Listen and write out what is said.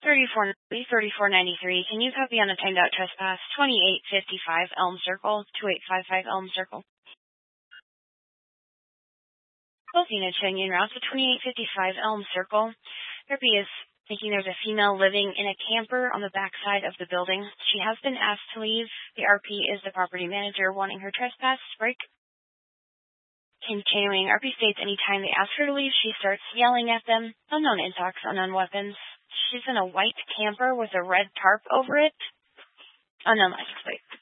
3493. Can you copy on a timed out trespass? 2855 Elm Circle, 2855 Elm Circle. Closing a Union route to 2855 Elm Circle. RP is thinking there's a female living in a camper on the backside of the building. She has been asked to leave. The RP is the property manager wanting her trespass break. Continuing, RP states anytime they ask her to leave, she starts yelling at them. Unknown intox, unknown weapons. She's in a white camper with a red tarp over it. Unknown license plate.